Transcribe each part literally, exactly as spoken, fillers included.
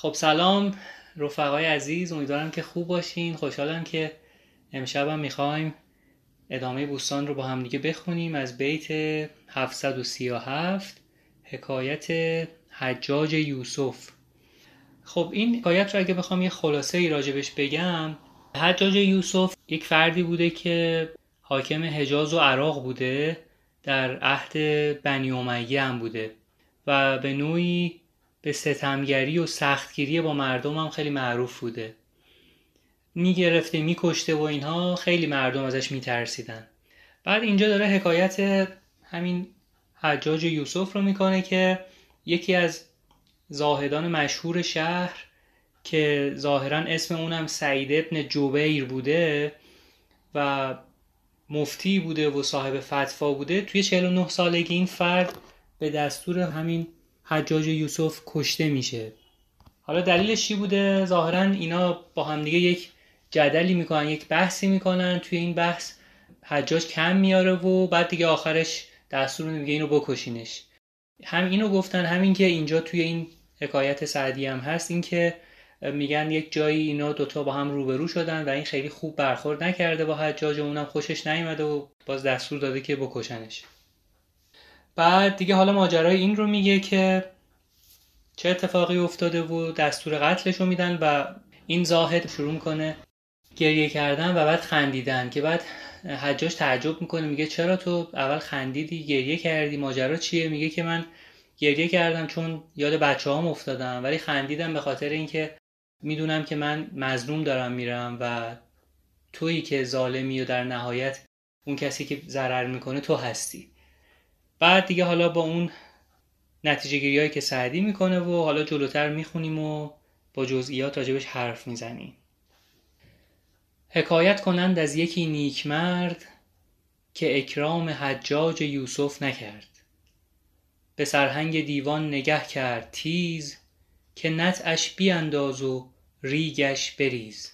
خب سلام رفقای عزیز، امیدوارم که خوب باشین. خوشحالم که امشب هم میخوایم ادامه بوستان رو با هم دیگه بخونیم از بیت هفتصد و سی و هفت، حکایت حجاج یوسف. خب این حکایت رو اگه بخوام یه خلاصه ای راجبش بگم، حجاج یوسف یک فردی بوده که حاکم حجاز و عراق بوده، در عهد بنی امیه هم بوده و به نوعی به ستمگری و سختگیری با مردم هم خیلی معروف بوده. میگرفته میکشته و اینها، خیلی مردم ازش میترسیدن. بعد اینجا داره حکایت همین حجاج یوسف رو میکنه که یکی از زاهدان مشهور شهر که ظاهرا اسم اونم سعید ابن جبیر بوده و مفتی بوده و صاحب فتوا بوده، توی چهل و نه سالگی این فرد به دستور همین حجاج یوسف کشته میشه. حالا دلیلش چی بوده؟ ظاهرا اینا با هم دیگه یک جدلی میکنن، یک بحثی میکنن. توی این بحث حجاج کم میاره و بعد دیگه آخرش دستور میگه اینو بکشینش. هم اینو گفتن، همین که اینجا توی این حکایت سعدی هم هست، این که میگن یک جایی اینا دوتا با هم روبرو شدن و این خیلی خوب برخورد نکرده با حجاج، اونم خوشش نیومده و باز دستور داده که بکشنش. بعد دیگه حالا ماجرای این رو میگه که چه اتفاقی افتاده و دستور قتلش رو میدن و این زاهد شروع میکنه گریه کردن و بعد خندیدن، که بعد حجاج تعجب میکنه، میگه چرا تو اول خندیدی گریه کردی، ماجرا چیه؟ میگه که من گریه کردم چون یاد بچه هام افتادم، ولی خندیدم به خاطر اینکه میدونم که من مظلوم دارم میرم و تویی که ظالمی و در نهایت اون کسی که ضرر میکنه تو هستی. بعد دیگه حالا با اون نتیجه گیری هایی که سعدی میکنه و حالا جلوتر میخونیم و با جزئیات راجبش حرف میزنیم. حکایت کنند از یکی نیک مرد که اکرام حجاج یوسف نکرد. به سرهنگ دیوان نگه کرد تیز، که نطعش بیانداز و ریگش بریز.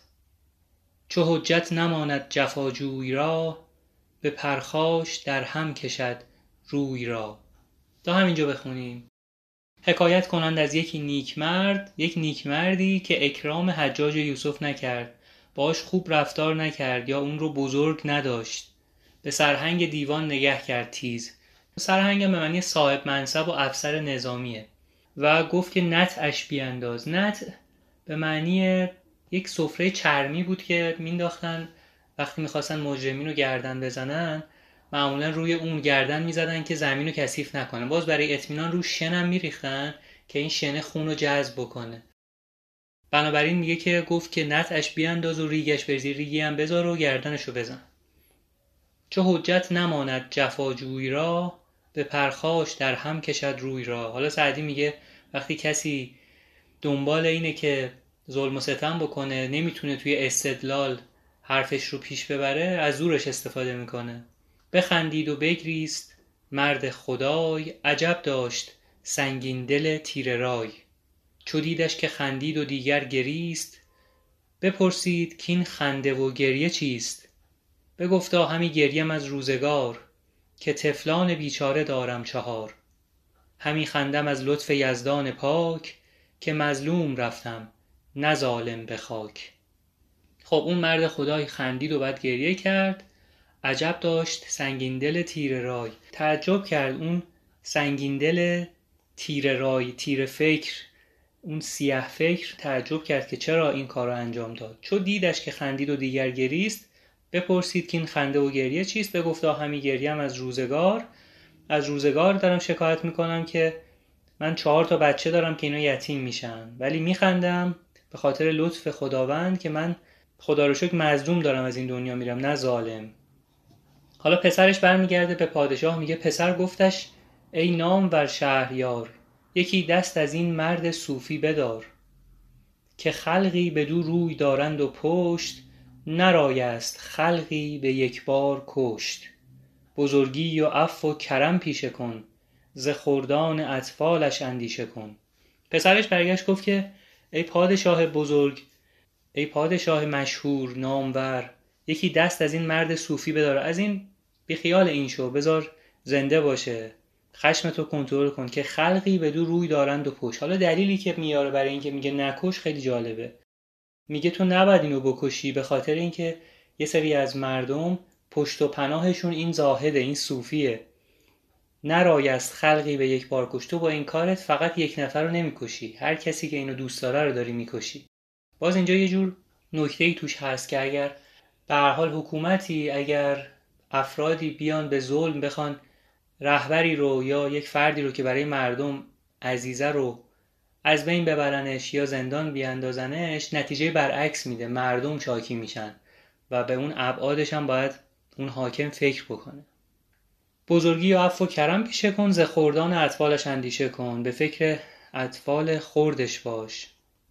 چو حجت نماند جفاجوی را، به پرخاش در هم کشد روی را. تا همینجا بخونیم. حکایت کنند از یکی نیک مرد، یک نیک مردی که اکرام حجاج یوسف نکرد، باش خوب رفتار نکرد یا اون رو بزرگ نداشت. به سرهنگ دیوان نگه کرد تیز. سرهنگ به معنی صاحب منصب و افسر نظامیه و گفت که نطعش بیانداز. نطع به معنی یک سفره چرمی بود که مینداختن وقتی میخواستن مجرمین رو گردن بزنن، معمولا روی اون گردن میزدن که زمین رو کثیف نکنه. باز برای اطمینان رو شنم میریختن که این شنه خون رو جذب بکنه. بنابراین میگه که گفت که نطعش بیانداز و ریگش بریز، ریگی هم بذار و گردنش رو بزن. چو حجت نماند جفاجوی را، به پرخاش در هم کشد روی را. حالا سعدی میگه وقتی کسی دنبال اینه که ظلم و ستم بکنه، نمیتونه توی استدلال حرفش رو پیش ببره، از زورش استفاده میکنه. بخندید و بگریست مرد خدای، عجب داشت سنگین دل تیره رای. چو دیدش که خندید و دیگر گریست، بپرسید که این خنده و گریه چیست. بگفتا همی گریم از روزگار، که طفلان بیچاره دارم چهار. همی خندم از لطف یزدان پاک، که مظلوم رفتم نه ظالم به خاک. خب اون مرد خدای خندید و بعد گریه کرد. عجب داشت سنگین دل تیره رای. تعجب کرد اون سنگین دل تیره رای، تیره فکر، اون سیاه فکر، تعجب کرد که چرا این کار رو انجام داد. چو دیدش که خندید و دیگر گریست، بپرسید که این خنده و گریه چیست. بگفتا همی گریم از روزگار. از روزگار دارم شکایت میکنم که من چهار تا بچه دارم که اینا یتیم میشن، ولی میخندم به خاطر لطف خداوند که من خدا رو شکر مظلوم دارم از این دنیا میرم نه ظالم. حالا پسرش برمیگرده به پادشاه، میگه پسر گفتش ای نامور شهریار، یکی دست از این مرد صوفی بدار. که خلقی بدو روی دارند و پشت، نرایست خلقی به یک بار کشت. بزرگی و عفو و کرم پیشه کن، ز خردان اطفالش اندیشه کن. پسرش برگشت گفت که ای پادشاه بزرگ، ای پادشاه مشهور نامور، یکی دست از این مرد صوفی بدار، از این بی خیال این شو، بذار زنده باشه. خشمتو کنترل کن که خلقی به دو روی دارند و پشت. حالا دلیلی که میاره برای اینکه میگه نکش خیلی جالبه. میگه تو نباید اینو بکشی به خاطر اینکه یه سری از مردم پشت و پناهشون این زاهده، این صوفیه. نرایست خلقی به یک بار کش. تو با این کارت فقط یک نفر رو نمیکشی، هر کسی که اینو دوست داره رو داری میکشی. باز اینجا یه جور نکته‌ای توش هست که اگر به هر حال حکومتی، اگر افرادی بیان به ظلم بخوان رهبری رو یا یک فردی رو که برای مردم عزیزه رو از بین ببرنش یا زندان بیاندازنش، نتیجه برعکس میده، مردم چاکی میشن و به اون ابعادش هم باید اون حاکم فکر بکنه. بزرگی و عفو و کرم پیشه کن، ز خردان اطفالش اندیشه کن، به فکر اطفال خردش باش.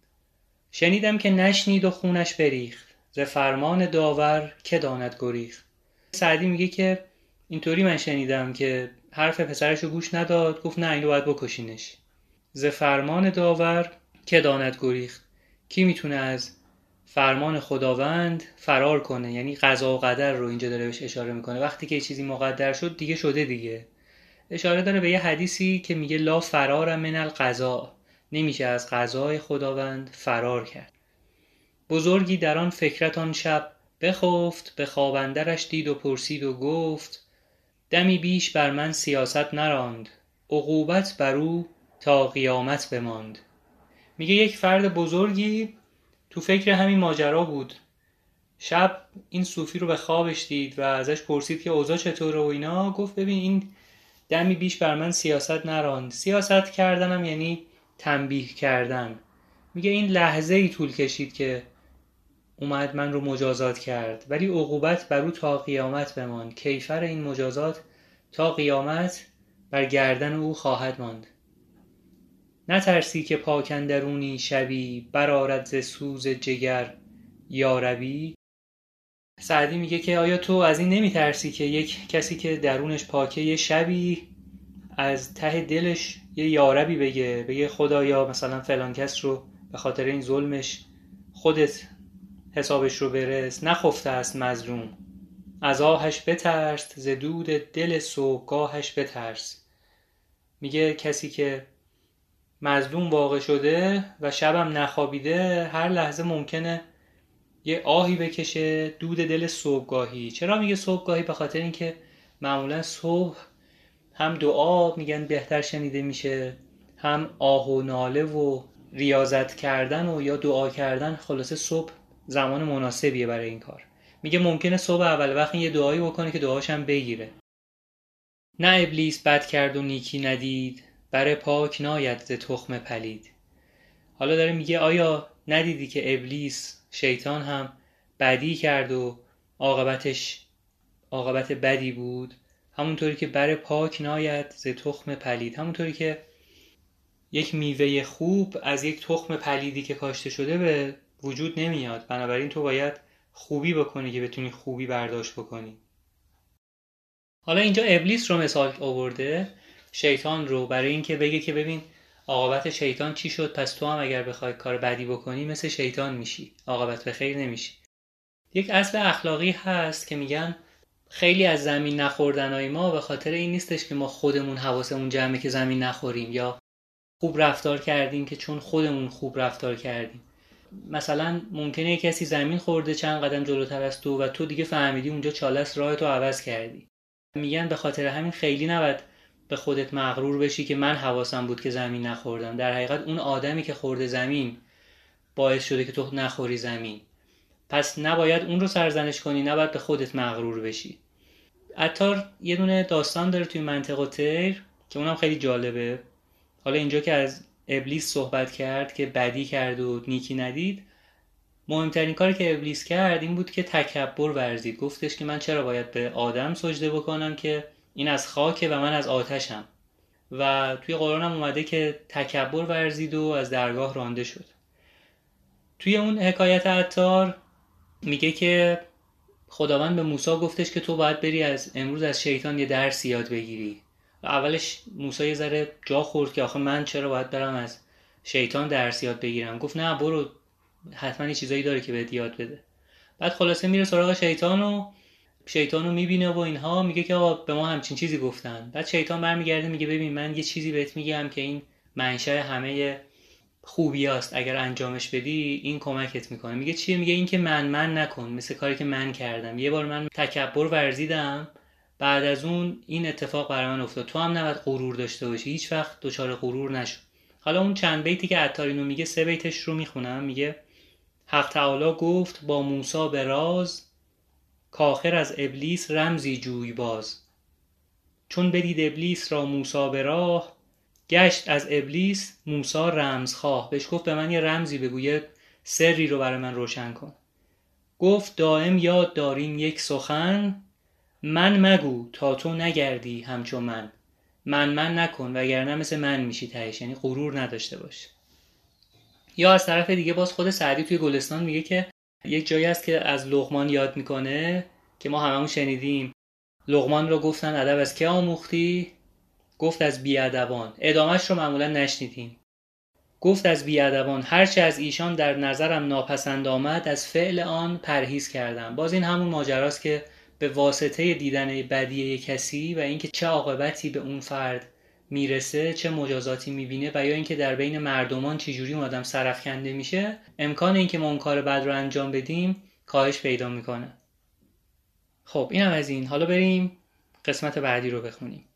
شنیدم که نشنید و خونش بریخت، ز فرمان داور که داند گریخت. سعدی میگه که اینطوری من شنیدم که حرف پسرش رو گوش نداد، گفت نه اینو باید بکشینش. ز فرمان داور که داند گریخت. کی میتونه از فرمان خداوند فرار کنه؟ یعنی قضا و قدر رو اینجا داره بهش اشاره میکنه. وقتی که چیزی مقدر شد دیگه شده دیگه. اشاره داره به یه حدیثی که میگه لا فرار من القضاء، نمیشه از قضای خداوند فرار کرد. بزرگی در آن فکرت آن شب بخفت، به خواب اندرش دید و پرسید و گفت دمی بیش بر من سیاست نراند، عقوبت بر او تا قیامت بماند. میگه یک فرد بزرگی تو فکر همین ماجرا بود. شب این صوفی رو به خوابش دید و ازش پرسید که اوضاع چطوره و اینا. گفت ببین این دمی بیش بر من سیاست نراند. سیاست کردنم یعنی تنبیه کردن. میگه این لحظه ای طول کشید که اومد من رو مجازات کرد، ولی عقوبت بر او تا قیامت بماند. کیفر این مجازات تا قیامت بر گردن او خواهد ماند. نترسی که پاک اندرونی شبی، برآرد ز سوز جگر یاربی. سعدی میگه که آیا تو از این نمیترسی که یک کسی که درونش پاکه یه شبی از ته دلش یه یاربی بگه، بگه خدایا مثلا فلان کس رو به خاطر این ظلمش خودت حسابش رو برس. نخفته است مظلوم، از آهش بترس، ز دود دل صبحگاهش بترس. میگه کسی که مظلوم واقع شده و شبم نخوابیده، هر لحظه ممکنه یه آهی بکشه، دود دل صبحگاهی. چرا میگه صبحگاهی؟ به خاطر اینکه معمولا صبح هم دعا میگن بهتر شنیده میشه، هم آه و ناله و ریاضت کردن و یا دعا کردن. خلاصه صبح زمان مناسبیه برای این کار. میگه ممکنه صبح اول وقت یه دعایی بکنه که دعاش هم بگیره. نه ابلیس بد کرد و نیکی ندید، بر پاک ناید ز تخم پلید. حالا داره میگه آیا ندیدی که ابلیس شیطان هم بدی کرد و عاقبتش عاقبت بدی بود؟ همونطوری که بر پاک ناید ز تخم پلید، همونطوری که یک میوه خوب از یک تخم پلیدی که کاشته شده به وجود نمیاد. بنابراین تو باید خوبی بکنی که بتونی خوبی برداشت بکنی. حالا اینجا ابلیس رو مثال آورده، شیطان رو، برای اینکه بگه که ببین عاقبت شیطان چی شد، پس تو هم اگر بخوای کار بدی بکنی مثل شیطان میشی، عاقبت به خیر نمیشی. یک اصل اخلاقی هست که میگن خیلی از زمین نخوردنهای ما به خاطر این نیستش که ما خودمون حواسمون جمعه که زمین نخوریم یا خوب رفتار کردیم که چون خودمون خوب رفتار کردیم. مثلا ممکنه کسی زمین خورده چند قدم جلوتر از تو و تو دیگه فهمیدی اونجا چالش راهتو عوض کردی. میگن به خاطر همین خیلی نباید به خودت مغرور بشی که من حواسم بود که زمین نخوردم. در حقیقت اون آدمی که خورده زمین باعث شده که تو نخوری زمین، پس نباید اون رو سرزنش کنی، نباید به خودت مغرور بشی. عطار یه دونه داستان داره توی منطق الطیر که اونم خیلی جالبه. حالا اینجا که از ابلیس صحبت کرد که بدی کرد و نیکی ندید، مهمترین کاری که ابلیس کرد این بود که تکبر ورزید. گفتش که من چرا باید به آدم سجده بکنم که این از خاکه و من از آتشم. و توی قرآن هم اومده که تکبر ورزید و از درگاه رانده شد. توی اون حکایت عطار میگه که خداوند به موسی گفتش که تو باید بری از امروز از شیطان یه درس یاد بگیری. و اولش موسی یه ذره جا خورد که آخه من چرا باید برم از شیطان درس یاد بگیرم. گفت نه برو، حتما یه چیزایی داره که بهت یاد بده. بعد خلاصه میره سراغ شیطان و شیطان رو میبینه و اینها، میگه که آقا به ما همچین چیزی گفتن. بعد شیطان برمیگرده میگه ببین من یه چیزی بهت میگم که این منشأ همه خوبی است، اگر انجامش بدی این کمکت میکنه. میگه چیه؟ میگه این که من من نکن، مثل کاری که من کردم. یه بار من تکبر ورزیدم، بعد از اون این اتفاق برای من افتاد. تو هم نباید غرور داشته باشی، هیچ وقت دچار غرور نشو. حالا اون چند بیتی که عطارینو میگه، سه بیتش رو میخونم. میگه حق تعالی گفت با موسی به راز، کاخر از ابلیس رمزی جوی باز. چون بدید ابلیس را موسی به راه، گشت از ابلیس موسی رمزخواه. بهش گفت به من یه رمزی بگو، یه سری رو برای من روشن کن. گفت دائم یاد داریم یک سخن، من مگو تا تو نگردی همچو من. من من نکن وگرنه مثل من میشی تهش، یعنی غرور نداشته باش. یا از طرف دیگه باز خود سعدی توی گلستان میگه که یک جایی هست که از لقمان یاد میکنه که ما هممون شنیدیم. لقمان رو گفتن ادب از که آموختی؟ گفت از بیادبان. ادامهش رو معمولا نشنیدیم. گفت از بیادبان، هرچه از ایشان در نظرم ناپسند آمد، از فعل آن پرهیز کردم. باز این همون ماجراست که به واسطه دیدن بدیه کسی و اینکه چه عاقبتی به اون فرد میرسه، چه مجازاتی میبینه، و یا اینکه در بین مردمان چجوری اون آدم سرافکنده میشه، امکان اینکه ما اون کار بد رو انجام بدیم کاهش پیدا میکنه. خب اینم از این. حالا بریم قسمت بعدی رو بخونیم.